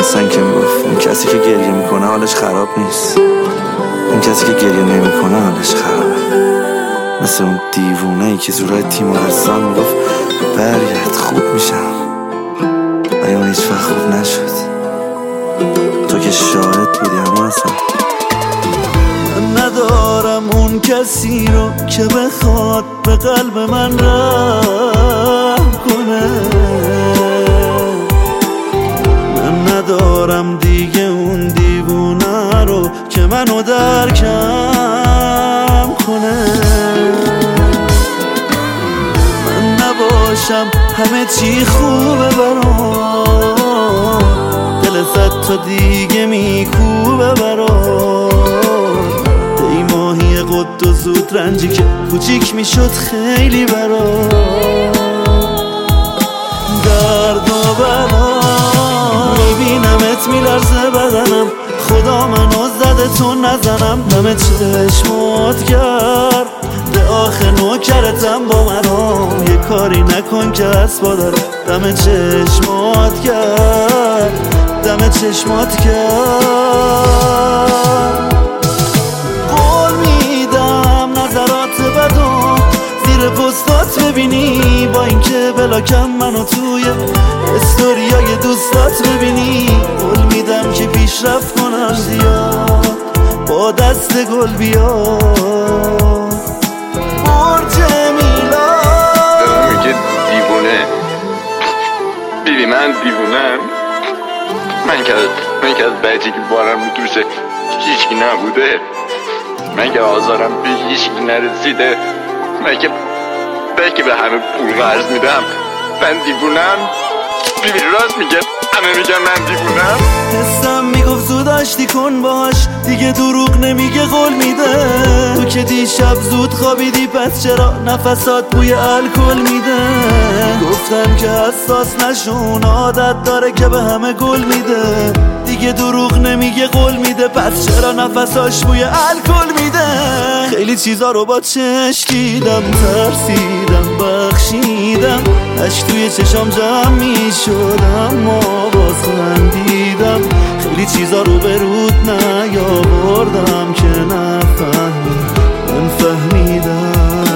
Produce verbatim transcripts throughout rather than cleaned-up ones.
حسن که میگفت اون کسی که گریه میکنه حالش خراب نیست، اون کسی که گریه نمیکنه حالش خرابه. مثل اون دیوونه ای که زورای تیمارستان میگفت برگرد خوب میشم، ولی اون هیچ وقت خوب نشد. تو که شاهد بودی اما اصلا من ندارم اون کسی رو که بخواد به قلب من رحم کنه. من ندارم دیگه اون دیوونه رو که منو درکم کنه. من نباشم همه چی خوبه برام، دل صد تا دیگه میکوبه برام. ای ماهی قد و زود رنجی که کوچیک میشد خیلی برام. درد و بلا میبینمت میلرزه بدنم، خدا منو زده تو نزنم. دم چشمات گرد به آخه نوکرتم با منام، یه کاری نکن که اسبا داره. دم چشمات گرد دم چشمات گرد. قول میدم نظرات بدو زیر پستات ببینی، با اینکه بلاکم منو توی استوریای دوستات ببینی. قول میدم که پیشرفت کنم زیاد با دست گل بیاد. برج میلاد میگه دیوونه بیبی، من دیوونم. من که من که از بچگی بارم رو دوشه هیچکی نبوده، من که آزارم به هیچکی نرسیده، من که من که به همه پول قرض میدم. من دیوونم بیبی، راست میگه، همه میگن من دیوونم. حسم میگفت زود آشتی کن باش، دیگه دروغ نمیگه قول میده. تو که دیشب زود خوابیدی پس چرا نفسات بوی الکل میده. گفتم که حساس نشون، عادت داره که به همه گل میده. دیگه دروغ نمیگه قول میده، پس چرا نفساش بوی الکل میده. خیلی چیزا رو با چشم دیدم، ترسیدم بخشیدم، اشک توی چشام جمع میشدم ما باز خندیدم. خیلی چیزا رو به رود نیاوردم که نفهمی من فهمیدم.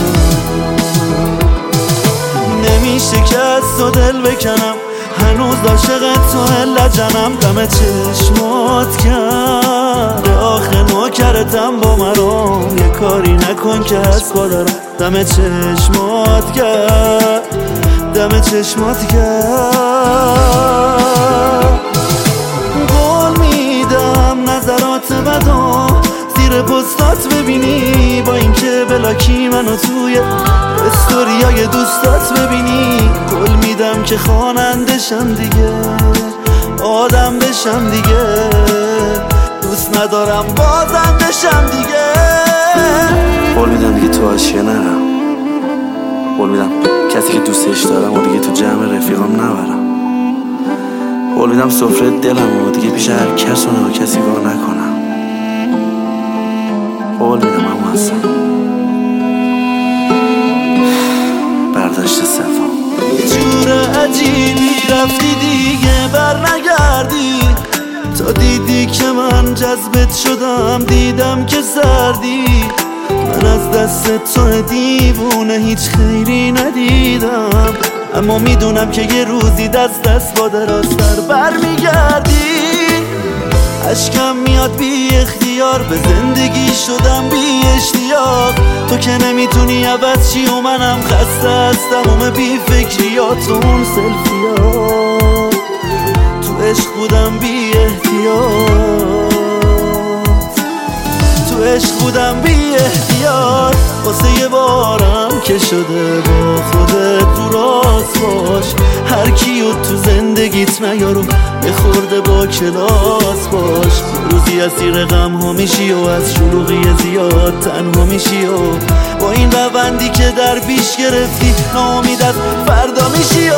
نمیشه که از تو دل بکنم، هنوز عاشق تو لجنم. دم چشمات کرد آخه نوکرتم با مرام، یه کاری نکن که اسبا دارم. دم چشمات کرد دم چشمات کرد. قول میدم نظرات بدو زیر پستات ببینی، با اینکه بلاکی منو توی استوریای دوستات ببینی. قول میدم که خوانندشم دیگه، آدم بشم دیگه، دوست ندارم بازندشم دیگه. قول میدم دیگه تو آشیه نرم، قول میدم کسی که دوستش دارم و دیگه تو جمع رفیقام نبرم. قول میدم سفره دلم و دیگه پیش هر کس و نه کسی وا نکنم. قول میدم اما اصلا برداشت سفام. یه جور عجیبی رفتی دیگه بر نگردی، تا دیدی که من جذبت شدم دیدم که سردی. من از دست تو دیوونه هیچ خیری ندیدم، اما میدونم که یه روزی دست دست با دراستر بر میگردی. عشقم میاد بی اختیار، به زندگی شدم بی اشتیاق. تو که نمیتونی عوض چی و منم خسته از تمام بی فکریات و اون سلفیات. تو عشق بودم بی احتیاط، تو عشق بودم بی احتیاط. واسه یه بارم که شده با خودت رو راست باش، هر کیو تو زندگیت نیارو یه خورده با کلاس باش. روزی اسیر غم ها میشی و از شلوغی زیاد تنها میشی و با این روندی که در پیش گرفتی ناامید از فردا میشی و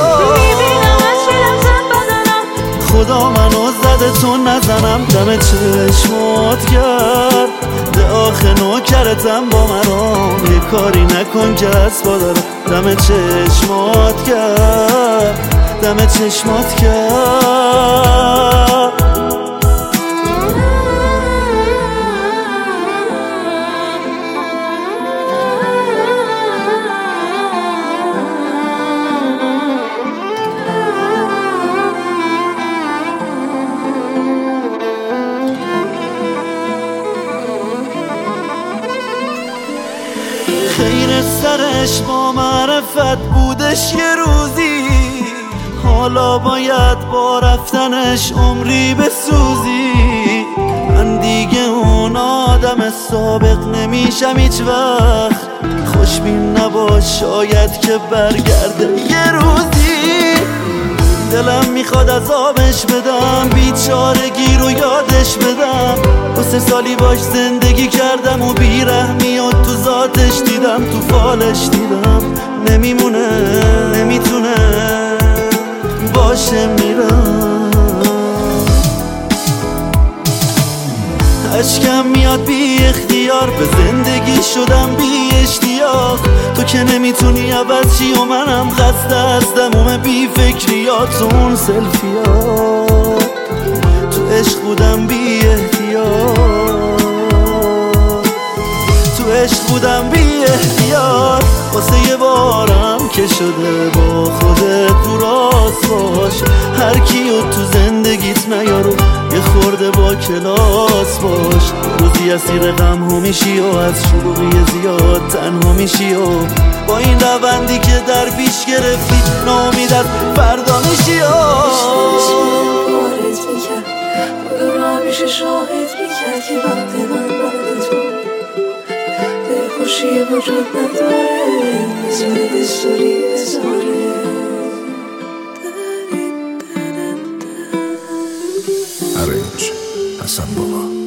خدا منو زده تو نزنم. دم چشمات گرد ده آخه نوکرتم با مرام، یه کاری نکن که اسبا دارم. دم چشمات گرد دم چشمات گرد. رفتنش با معرفت بودش یه روزی، حالا باید با رفتنش عمری بسوزی. من دیگه اون آدم سابق نمیشم هیچ وقت، خوشبین نباش شاید که برگرده یه روزی. دلم میخواد عذابش بدم، بیچارگی رو یادش بدم. دو سه سالی باش زندگی کردم و بیرحمی و تو ذاتش دیدم، تو فالش دیدم. نمیمونه نمیتونه باشه میرم. اشکم میاد بی اختیار، به زندگی شدم بی اشتیاق. تو که نمیتونی عوض چی و منم خسته از دموم بی فکریات و اون سلفیات. تو عشق بودم بی احتیاط، تو عشق بودم بی احتیاط. واسه یه بارم که شده با خودت تو راست باش، هر کیو تو زندگیت نیارو یه خورده با کلاس باش. روزی اسیر غم ها میشی و از شلوغی زیاد تنها میشی و با این روندی که در پیش گرفتی ناامید از فردا میشی. بارت میکرد خدا رو همیشه شاهد میکرد که وقت من بعد تو خوشی وجود نداره، بذاره دستوری بذاره. Arrange Hassan Baba.